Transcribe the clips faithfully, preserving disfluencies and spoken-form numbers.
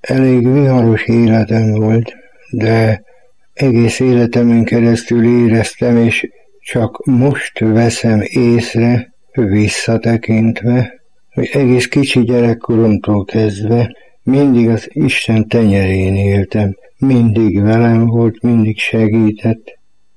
Elég viharos életem volt, de egész életemen keresztül éreztem, és csak most veszem észre, visszatekintve, hogy egész kicsi gyerekkoromtól kezdve mindig az Isten tenyerén éltem, mindig velem volt, mindig segített.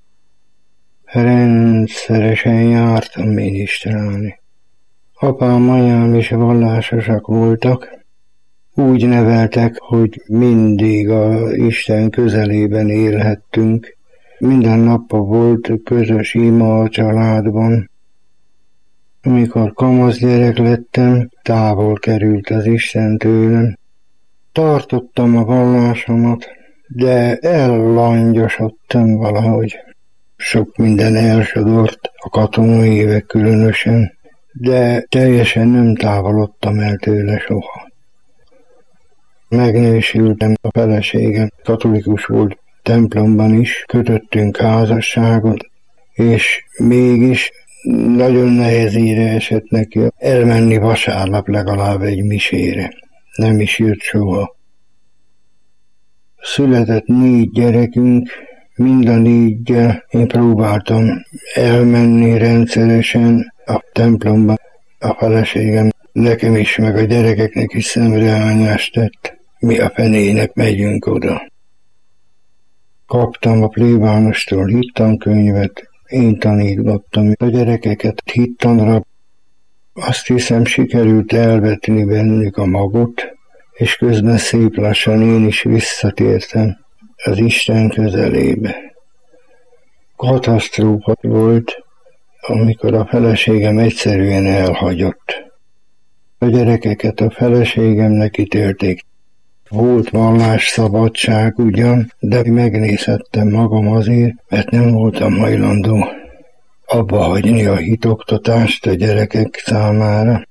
Rendszeresen jártam minisztrálni. Apám, anyám is vallásosak voltak. Úgy neveltek, hogy mindig az Isten közelében élhettünk. Minden nap volt közös ima a családban. Amikor kamasz gyerek lettem, távol került az Isten tőlem. Tartottam a vallásomat, de ellangyosodtam valahogy. Sok minden elsodort, a katonai évek különösen, de teljesen nem távolodtam el tőle soha. Megnősültem, a feleségem katolikus volt, templomban is kötöttünk házasságot, és mégis nagyon nehezére esett neki elmenni vasárnap legalább egy misére. Nem is jött soha. Született négy gyerekünk, mind a négyel én próbáltam elmenni rendszeresen a templomba. A feleségem nekem is, meg a gyerekeknek is szemrehányást tett. Mi a fenének megyünk oda. Kaptam a plébánostól hittankönyvet, én tanítgattam a gyerekeket hittanra. Azt hiszem, sikerült elvetni bennük a magot, és közben szép lassan én is visszatértem az Isten közelébe. Katasztrófa volt, amikor a feleségem egyszerűen elhagyott. A gyerekeket a feleségemnek ítélték. Volt vallásszabadság ugyan, de megnézhettem magam azért, mert nem voltam hajlandó abba hagyni a hitoktatást a gyerekek számára.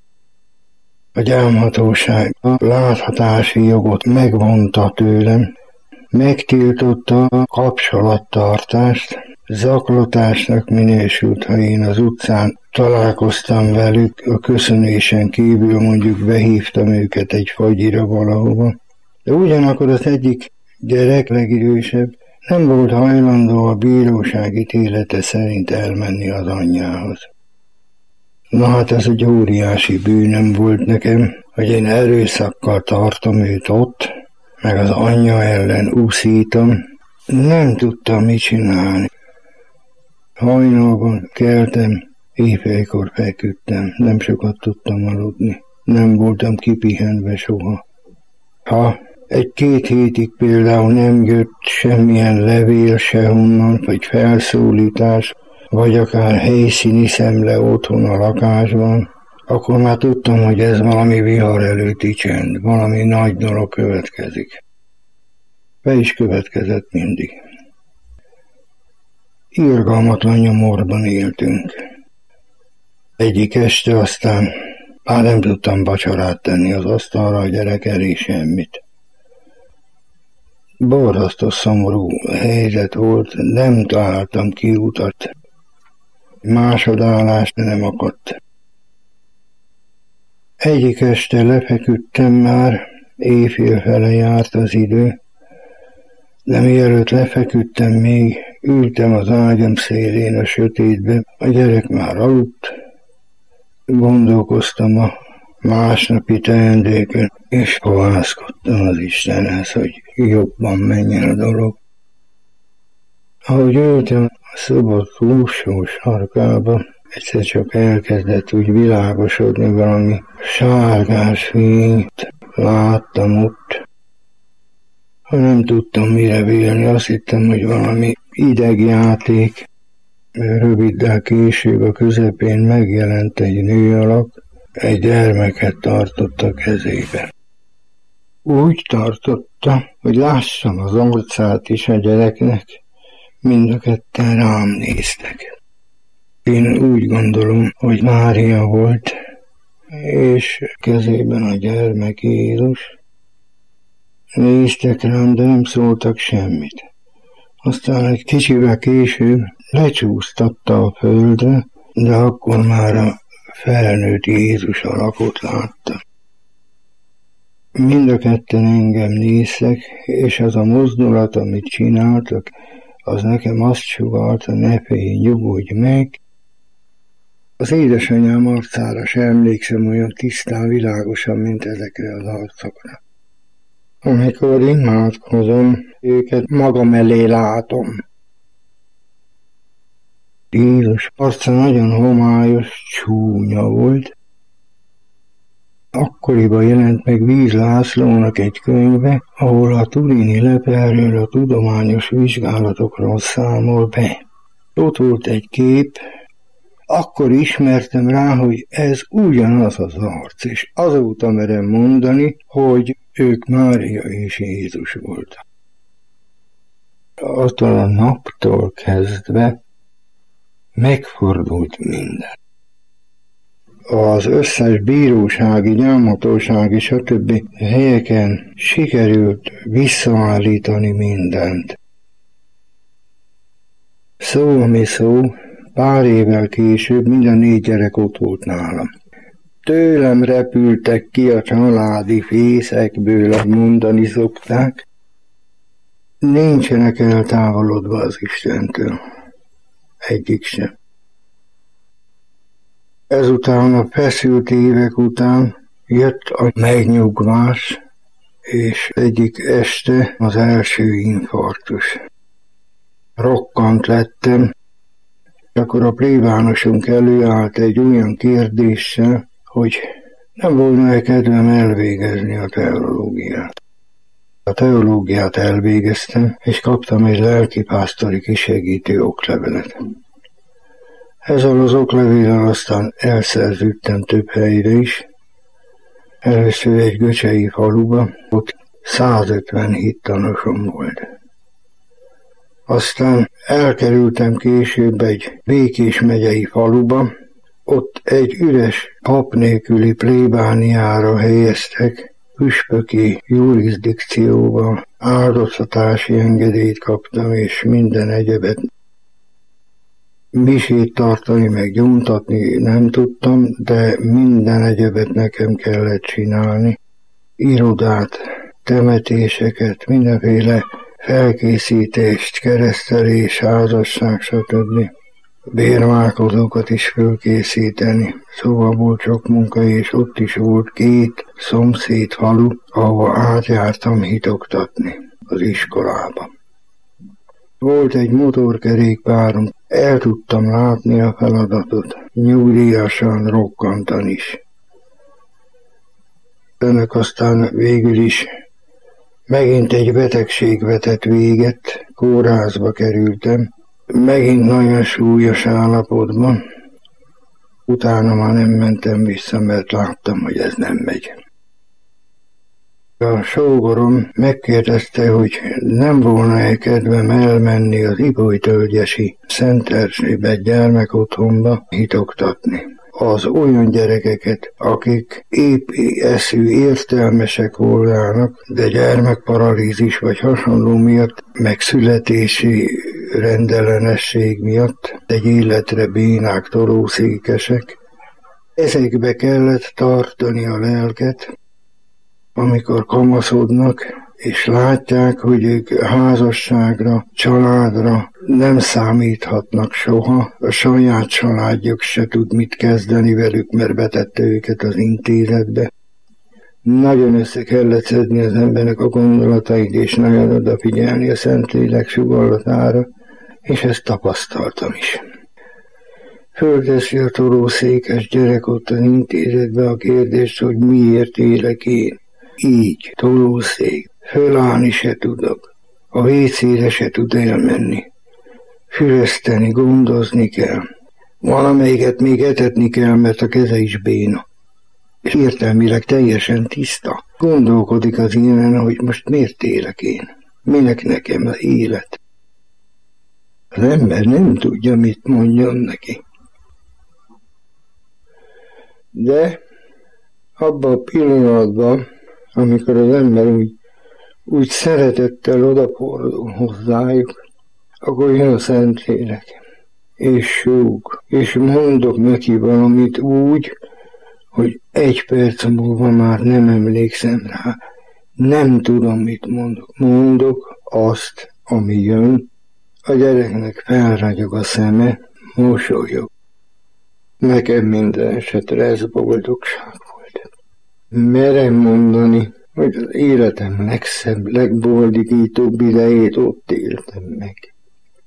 A gyámhatóság a láthatási jogot megvonta tőlem, megtiltotta a kapcsolattartást, zaklatásnak minősült, ha én az utcán találkoztam velük, a köszönésen kívül mondjuk behívtam őket egy fagyira valahova. De ugyanakkor az egyik gyerek, legidősebb, nem volt hajlandó a bíróság ítélete szerint elmenni az anyjához. Na hát ez egy óriási bűnöm volt nekem, hogy én erőszakkal tartom őt ott, meg az anyja ellen úszítom. Nem tudtam mit csinálni. Hajnalban keltem, éjfélkor feküdtem, nem sokat tudtam aludni. Nem voltam kipihenve soha. Ha egy-két hétig például nem jött semmilyen levél sehonnan, vagy felszólítás, vagy akár helyszíni szemle otthon a lakásban, akkor már tudtam, hogy ez valami vihar előtti csend, valami nagy dolog következik. Be is következett mindig. Irgalmatlan nyomorban éltünk. Egyik este aztán már nem tudtam vacsorát tenni az asztalra, a gyerek elé semmit. Borzasztó szomorú helyzet volt, nem találtam kiutat. Másodállás nem akadt. Egyik este lefeküdtem már, éjfél fele járt az idő, de mielőtt lefeküdtem még, ültem az ágyam szélén a sötétbe, a gyerek már aludt, gondolkoztam a másnapi teendőkön, és fohászkodtam az Istenhez, hogy jobban menjen a dolog. Ahogy ültem a szoba túlsó sarkába, egyszer csak elkezdett úgy világosodni, valami sárgás fényt láttam ott. Ha nem tudtam mire vélni, azt hittem, hogy valami idegjáték. Röviddel később a közepén megjelent egy nő alak, egy gyermeket tartott a kezébe. Úgy tartotta, hogy lássam az arcát is a gyereknek, mind a ketten rám néztek. Én úgy gondolom, hogy Mária volt, és kezében a gyermek Jézus. Néztek rám, de nem szóltak semmit. Aztán egy kicsivel később lecsúsztatta a földre, de akkor már a felnőtt Jézus alakot látta. mind a ketten engem néztek, és az a mozdulat, amit csináltak, az nekem azt sugalt, ne félj, nyugodj meg. Az édesanyám arcára se emlékszem olyan tisztán, világosan, mint ezekre az arcokra. Amikor imádkozom, őket magam elé látom. Jézus arca nagyon homályos, csúnya volt. Akkoriban jelent meg Víz Lászlónak egy könyve, ahol a turini leperről a tudományos vizsgálatokról számol be. Ott volt egy kép, akkor ismertem rá, hogy ez ugyanaz az arc, és azóta merem mondani, hogy ők Mária és Jézus voltak. Attól a naptól kezdve megfordult minden. Az összes bírósági, gyámhatósági, stb. Helyeken sikerült visszaállítani mindent. Szó, ami szó, pár évvel később mind a négy gyerek ott volt nálam. Tőlem repültek ki a családi fészekből, mondani szokták. Nincsenek eltávolodva az Istentől. Egyik sem. Ezután a feszült évek után jött a megnyugvás, és egyik este az első infarktus. Rokkant lettem, akkor a plébánosunk előállt egy olyan kérdéssel, hogy nem volna-e kedvem elvégezni a teológiát. A teológiát elvégeztem, és kaptam egy lelkipásztori kisegítő oklevelet. Ezzel az oklevéllel aztán elszerződtem több helyre is. Először egy göcsei faluba, ott százötven hittanosom volt. Aztán elkerültem később egy Békés megyei faluba, ott egy üres pap nélküli plébániára helyeztek, püspöki jurisdikcióval, áldozatási engedélyt kaptam, és minden egyebet. Misét tartani, meg gyóntatni nem tudtam, de minden egyebet nekem kellett csinálni. Irodát, temetéseket, mindenféle felkészítést, keresztelés, házasság, stb. Bérmálkozókat is fölkészíteni. Szóval volt sok munka, és ott is volt két szomszéd falu, ahova átjártam hitoktatni az iskolába. Volt egy motorkerékpárom, el tudtam látni a feladatot, nyugdíjasan rokkantan is. Ennek aztán végül is megint egy betegség vetett véget, kórházba kerültem, megint nagyon súlyos állapotban. Utána már nem mentem vissza, mert láttam, hogy ez nem megy. A sógorom megkérdezte, hogy nem volna-e kedvem elmenni az Ibolytölgyesi Szent Erzsébet gyermekotthonba hitoktatni. Az olyan gyerekeket, akik épp eszű értelmesek volnának, de gyermekparalízis vagy hasonló miatt, meg születési rendellenesség miatt, egy életre bénák, tolószékesek. Ezekbe kellett tartani a lelket, amikor kamaszodnak, és látják, hogy ők házasságra, családra nem számíthatnak soha, a saját családjuk se tud mit kezdeni velük, mert betette őket az intézetbe. Nagyon össze kellett szedni az embernek a gondolatait, és nagyon odafigyelni a Szentlélek sugallatára, és ezt tapasztaltam is. Fölteszi a tolószékes gyerek ott az intézetbe a kérdést, hogy miért élek én. Így, tolószék, fölállni se tudok, a vécére se tud elmenni. Füreszteni, gondozni kell. Valamelyiket még etetni kell, mert a keze is béna. És értelmileg teljesen tiszta. Gondolkodik az ilyenen, hogy most miért élek én? Minek nekem az élet? Az ember nem tudja, mit mondjon neki. De abban a pillanatban, amikor az ember úgy, úgy szeretettel odafordul hozzájuk, akkor jön a Szentlélek, és súg, és mondok neki valamit úgy, hogy egy perc múlva már nem emlékszem rá, Nem tudom, mit mondok. Mondok azt, ami jön. A gyereknek felragyog a szeme, mosolyog. Nekem minden esetre ez boldogság volt. Merem mondani, hogy az életem legszebb, legboldogítóbb idejét ott éltem meg.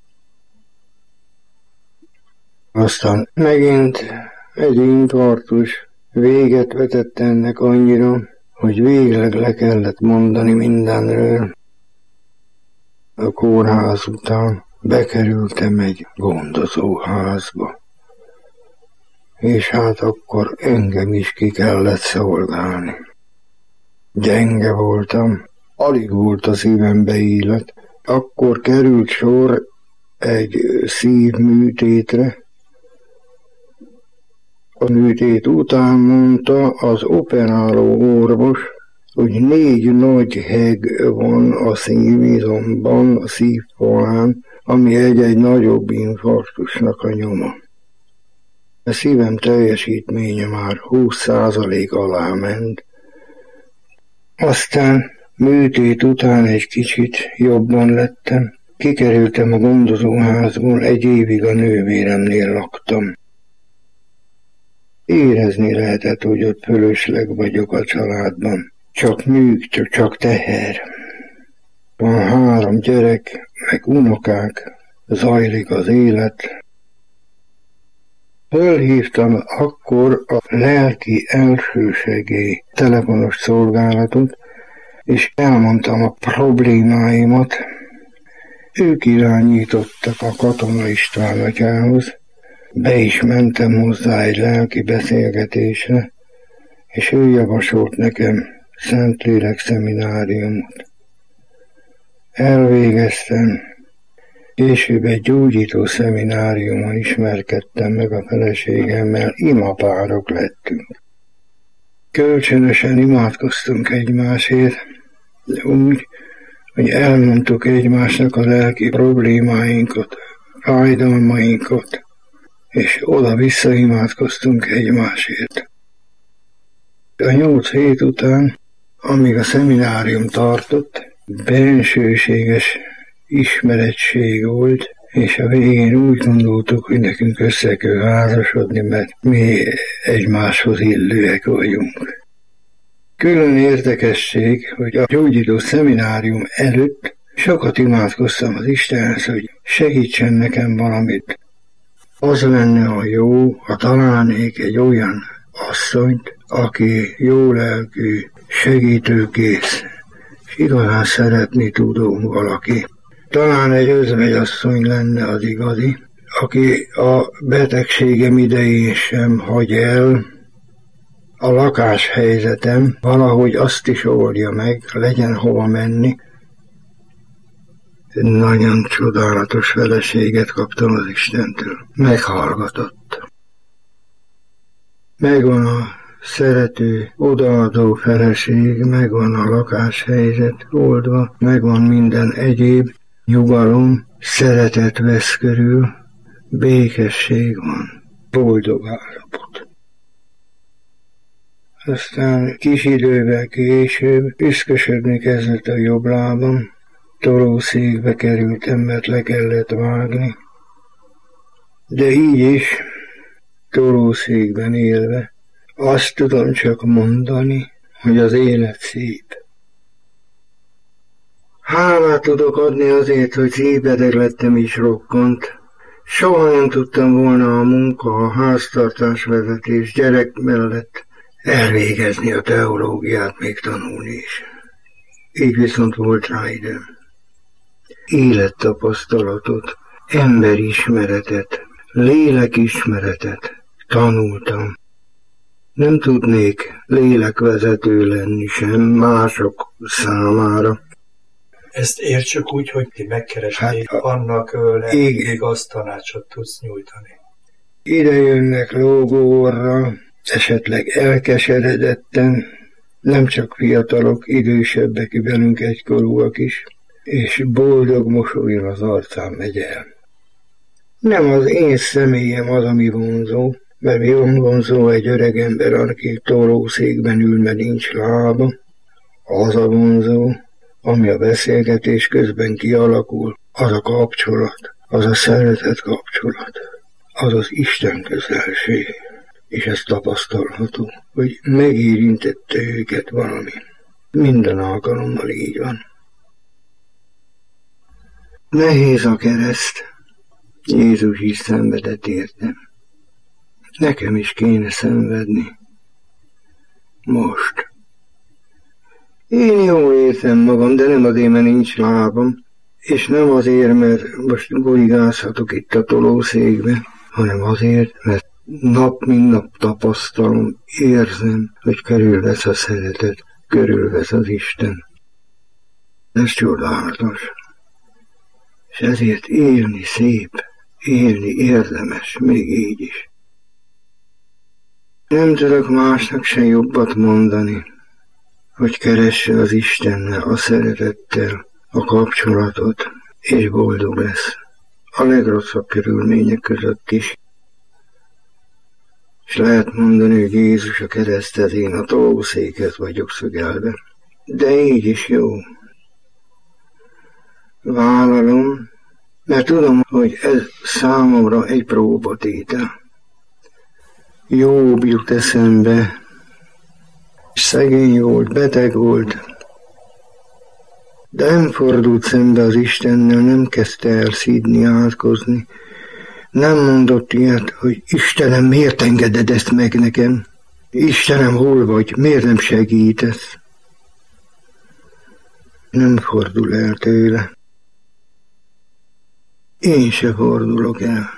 Aztán megint egy infarktus véget vetett ennek annyira, hogy végleg le kellett mondani mindenről. A kórház után bekerültem egy gondozóházba, és hát akkor engem is ki kellett szolgálni. Gyenge voltam, alig volt a szívembe élet. Akkor került sor egy szívműtétre. A műtét után mondta az operáló orvos, hogy négy nagy heg van a szívizomban, a szívfalán, ami egy-egy nagyobb infarktusnak a nyoma. A szívem teljesítménye már húsz százalék alá ment. Aztán műtét után egy kicsit jobban lettem. Kikerültem a gondozóházból, egy évig a nővéremnél laktam. Érezni lehetett, hogy ott fölösleg vagyok a családban. Csak nyűg, csak teher. Van három gyerek, meg unokák, zajlik az élet. Fölhívtam akkor a lelki elsősegély telefonos szolgálatot, és elmondtam a problémáimat. Ők irányítottak a Katona István atyához. Be is mentem hozzá egy lelki beszélgetésre, és ő javasolt nekem Szentlélek szemináriumot. Elvégeztem, később egy gyógyító szemináriumon ismerkedtem meg a feleségemmel, imapárok lettünk. Kölcsönösen imádkoztunk egymásért, de úgy, hogy elmondtuk egymásnak a lelki problémáinkat, fájdalmainkat, és oda-vissza imádkoztunk egymásért. A nyolc hét után, amíg a szeminárium tartott, bensőséges ismerettség volt, és a végén úgy gondoltuk, hogy nekünk össze kell házasodni, mert mi egymáshoz illőek vagyunk. Külön érdekesség, hogy a gyógyító szeminárium előtt sokat imádkoztam az Istenhez, hogy segítsen nekem valamit. Az lenne a jó, ha találnék egy olyan asszonyt, aki jó lelkű, segítőkész, és igazán szeretni tudó valaki. Talán egy özvegyasszony lenne az igazi, aki a betegségem idején sem hagy el, a lakáshelyzetem valahogy azt is oldja meg, legyen hova menni. Nagyon csodálatos feleséget kaptam az Istentől. Meghallgatott. Megvan a szerető, odaadó feleség, megvan a lakáshelyzet oldva, megvan minden egyéb, nyugalom, szeretet vesz körül, békesség van, boldog állapot. Aztán kis idővel később üszkösödni kezdett a jobb lábam, tolószékbe kerültem, mert le kellett vágni, de így is, tolószékben élve, azt tudom csak mondani, hogy az élet szép. Hálát tudok adni azért, hogy szépedek lettem is rokkant. Soha nem tudtam volna a munka, a háztartásvezetés gyerek mellett elvégezni a teológiát, még tanulni is. Így viszont volt rá időm. Élettapasztalatot, emberismeretet, lélekismeretet tanultam. Nem tudnék lélekvezető lenni sem mások számára. Ezt értsük úgy, hogy ti megkeresnéd hát, annak lelkileg azt tanácsot tudsz nyújtani. Ide jönnek lógóorra, esetleg elkeseredetten, nem csak fiatalok, idősebbek velünk egykorúak is, és boldog mosolyon az arcán megy el. Nem az én személyem az, ami vonzó, mert mi vonzó egy öreg ember, aki tolószékben ül, mert nincs lába. Az a vonzó, ami a beszélgetés közben kialakul, az a kapcsolat, az a szeretet kapcsolat, az az Isten közelség. És ez tapasztalható, hogy megérintette őket valami. Minden alkalommal így van. Nehéz a kereszt. Jézus is szenvedett érte. Nekem is kéne szenvedni. Most. Én jól értem magam, de nem azért, mert nincs lábam, és nem azért, mert most goligázhatok itt a tolószékbe, hanem azért, mert nap mint nap tapasztalom, érzem, hogy körülvesz a szeretet, körülvesz az Isten. Ez csodálatos. És ezért élni szép, élni érdemes, még így is. Nem tudok másnak se jobbat mondani, hogy keresse az Istennel, a szeretettel a kapcsolatot, és boldog lesz. A legrosszabb körülmények között is. És lehet mondani, hogy Jézus a kereszthez, én a tolószékhez vagyok szögelve. De így is jó. Vállalom, mert tudom, hogy ez számomra egy próbatétel. Jobb jut eszembe, szegény volt, beteg volt, de nem fordult szembe az Istennel, nem kezdte el szídni, átkozni. Nem mondott ilyet, hogy Istenem, miért engeded ezt meg nekem? Istenem, hol vagy? Miért nem segítesz? Nem fordul el tőle. Én se fordulok el.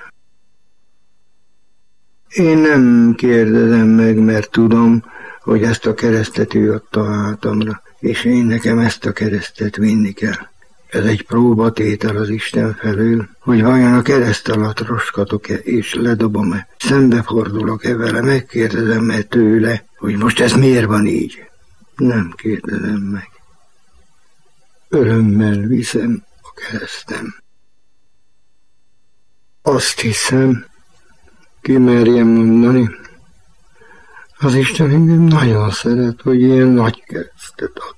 Én nem kérdezem meg, mert tudom, hogy ezt a keresztet ő adta hátamra, és én nekem ezt a keresztet vinni kell. Ez egy próbatétel az Isten felől, hogy vajon a kereszt alatt roskatok-e, és ledobom-e, szembefordulok-e vele, megkérdezem-e tőle, hogy most ez miért van így. Nem kérdezem meg. Örömmel viszem a keresztem. Azt hiszem, kimerjem mondani, az Isten engem nagyon szeret, hogy ilyen nagy keresztet ad.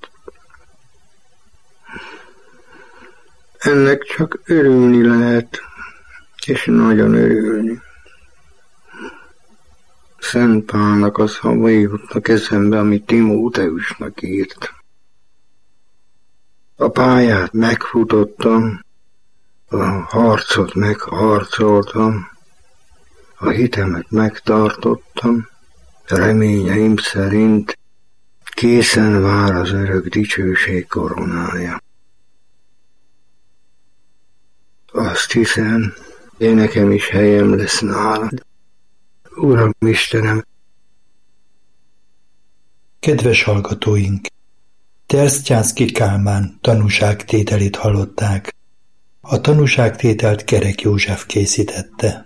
Ennek csak örülni lehet, és nagyon örülni. Szent Pálnak a szavai jutnak eszembe, amit Timóteusnak írt. A pályát megfutottam, a harcot megharcoltam, a hitemet megtartottam, reményeim szerint készen vár az örök dicsőség koronája. Azt hiszem, én nekem is helyem lesz nálad. Uram Istenem! Kedves hallgatóink! Tersztyánszky Kálmán tanúságtételét hallották. A tanúságtételt Kerek József készítette.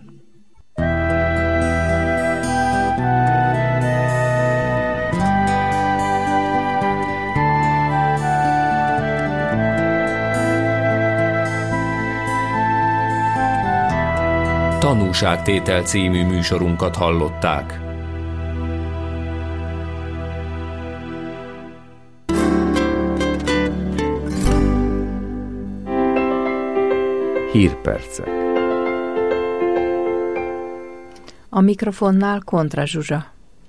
Tanúságtétel című műsorunkat hallották. Hírpercek. A mikrofonnál Kontra Zsuzsa.